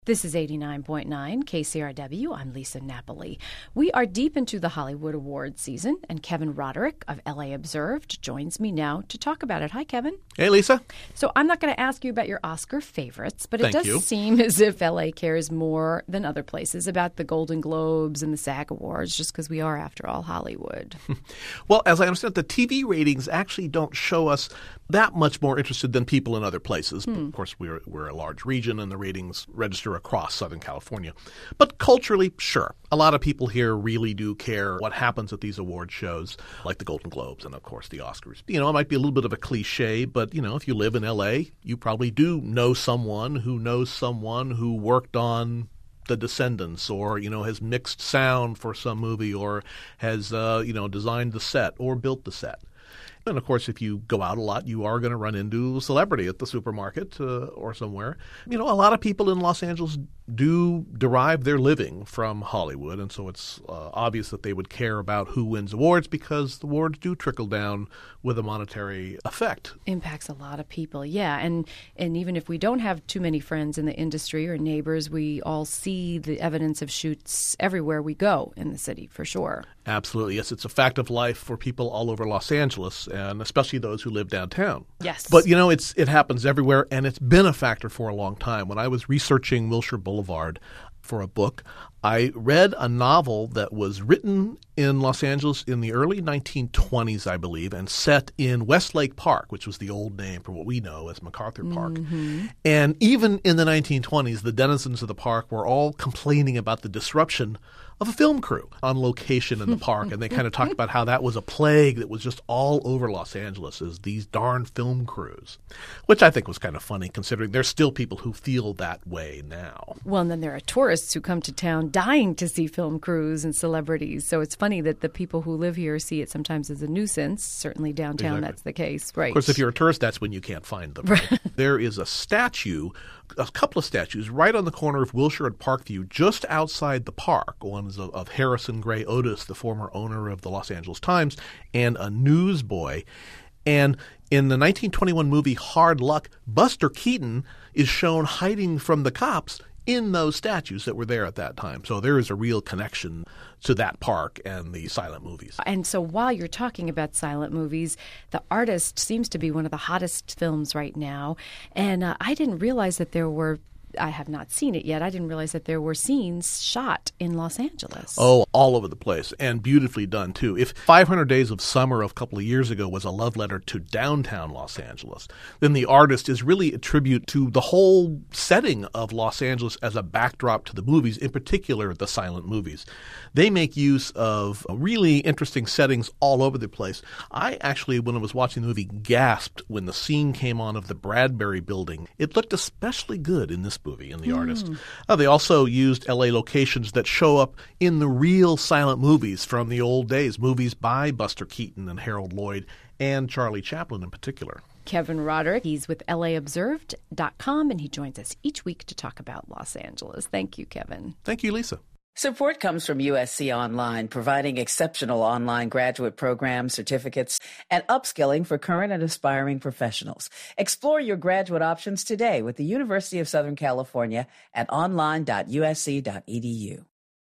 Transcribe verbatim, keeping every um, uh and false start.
This is eighty-nine point nine K C R W. I'm Lisa Napoli. We are deep into the Hollywood Awards season, and Kevin Roderick of L A Observed joins me now to talk about it. Hi, Kevin. Hey, Lisa. So I'm not going to ask you about your Oscar favorites, but it Thank does you. seem as if L A cares more than other places about the Golden Globes and the SAG Awards, just because we are, after all, Hollywood. Well, as I understand, the T V ratings actually don't show us that much more interested than people in other places. Hmm. Of course, we're, we're a large region, and the ratings register across Southern California. But culturally, sure. A lot of people here really do care what happens at these award shows, like the Golden Globes and, of course, the Oscars. You know, it might be a little bit of a cliche, but, you know, if you live in L A, you probably do know someone who knows someone who worked on The Descendants, or, you know, has mixed sound for some movie, or has, uh, you know, designed the set or built the set. And, of course, if you go out a lot, you are going to run into a celebrity at the supermarket uh, or somewhere. You know, a lot of people in Los Angeles do derive their living from Hollywood, and so it's uh, obvious that they would care about who wins awards, because the awards do trickle down with a monetary effect. Impacts a lot of people, yeah. And and even if we don't have too many friends in the industry or neighbors, we all see the evidence of shoots everywhere we go in the city, for sure. Absolutely. Yes, it's a fact of life for people all over Los Angeles, and especially those who live downtown. Yes. But, you know, it's it happens everywhere, and it's been a factor for a long time. When I was researching Wilshire Boulevard for a book, I read a novel that was written in Los Angeles in the early nineteen twenties, I believe, and set in Westlake Park, which was the old name for what we know as MacArthur Park. Mm-hmm. And even in the nineteen twenties, the denizens of the park were all complaining about the disruption of a film crew on location in the park. And they kind of talked about how that was a plague that was just all over Los Angeles, is these darn film crews, which I think was kind of funny, considering there's still people who feel that way now. Well, and then there are tourists who come to town dying to see film crews and celebrities. So it's funny that the people who live here see it sometimes as a nuisance. Certainly downtown, exactly. That's the case. Right. Of course, if you're a tourist, that's when you can't find them. Right? There is a statue, a couple of statues, right on the corner of Wilshire and Parkview, just outside the park. One is of, of Harrison Gray Otis, the former owner of the Los Angeles Times, and a newsboy. And in the nineteen twenty-one movie Hard Luck, Buster Keaton is shown hiding from the cops in those statues that were there at that time. So there is a real connection to that park and the silent movies. And so while you're talking about silent movies, The Artist seems to be one of the hottest films right now. And uh, I didn't realize that there were I have not seen it yet. I didn't realize that there were scenes shot in Los Angeles. Oh, all over the place, and beautifully done, too. If five hundred Days of Summer of a couple of years ago was a love letter to downtown Los Angeles, then The Artist is really a tribute to the whole setting of Los Angeles as a backdrop to the movies, in particular the silent movies. They make use of really interesting settings all over the place. I actually, when I was watching the movie, gasped when the scene came on of the Bradbury Building. It looked especially good in this movie, in The mm. Artist. Uh, they also used L A locations that show up in the real silent movies from the old days, movies by Buster Keaton and Harold Lloyd and Charlie Chaplin in particular. Kevin Roderick, he's with L A Observed dot com, and he joins us each week to talk about Los Angeles. Thank you, Kevin. Thank you, Lisa. Support comes from U S C Online, providing exceptional online graduate programs, certificates, and upskilling for current and aspiring professionals. Explore your graduate options today with the University of Southern California at online dot U S C dot E D U.